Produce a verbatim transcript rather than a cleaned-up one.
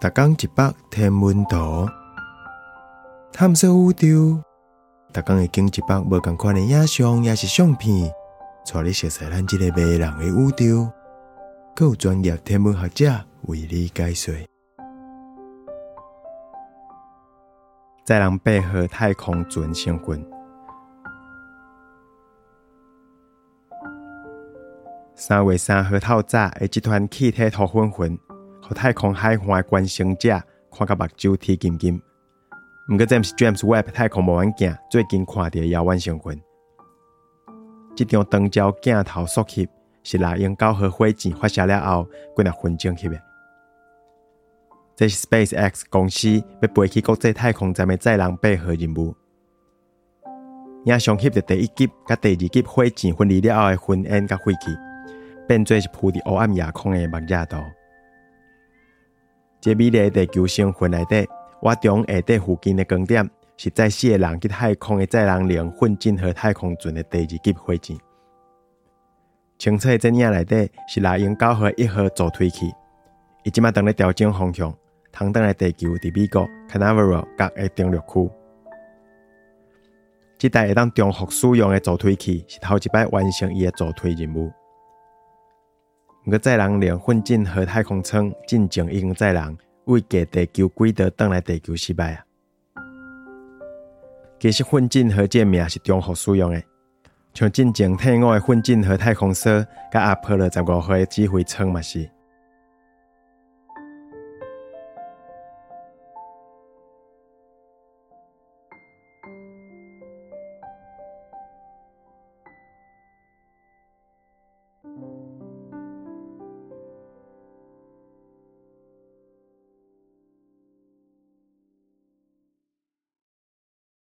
逐天一百天文图，探索宇宙。逐天会经一百无同款的影像，也是相片，带你熟悉咱这个迷人的宇宙。还有专业天文学者为你解说。载人八号太空船成军。三月三号透早的这团气体土混混，互太空海岸的观星者看到目睭天金金。不过这不是 James Webb 太空望远镜最近看到的遥远星群。这张长焦镜头缩翕是猎鹰九号火箭发射了后几粒分钟翕的。这是 SpaceX 公司要飞去国际太空站的载人八号任务。影像翕到第一级甲第二级火箭分离了后的云烟甲废气，变做是铺伫黑暗夜空的木野图。这美丽的地球星群内底，瓦中下底附近的光点是载四个人去太空的载人零混进号太空船的第二级火箭。清楚的这影内底是猎鹰九号一号助推器，伊即马正咧调整方向，通倒来地球伫美国 Canaveral 角的登陆区。这台会当重复使用的助推器是头一摆完成伊的助推任务。不过载人零混进号太空舱进前已经载人为继地球轨道倒来地球失败啊！其实混进号这名是重复使用的，像进前退伍的混进号太空梭甲阿波罗十五号的指挥舱嘛是。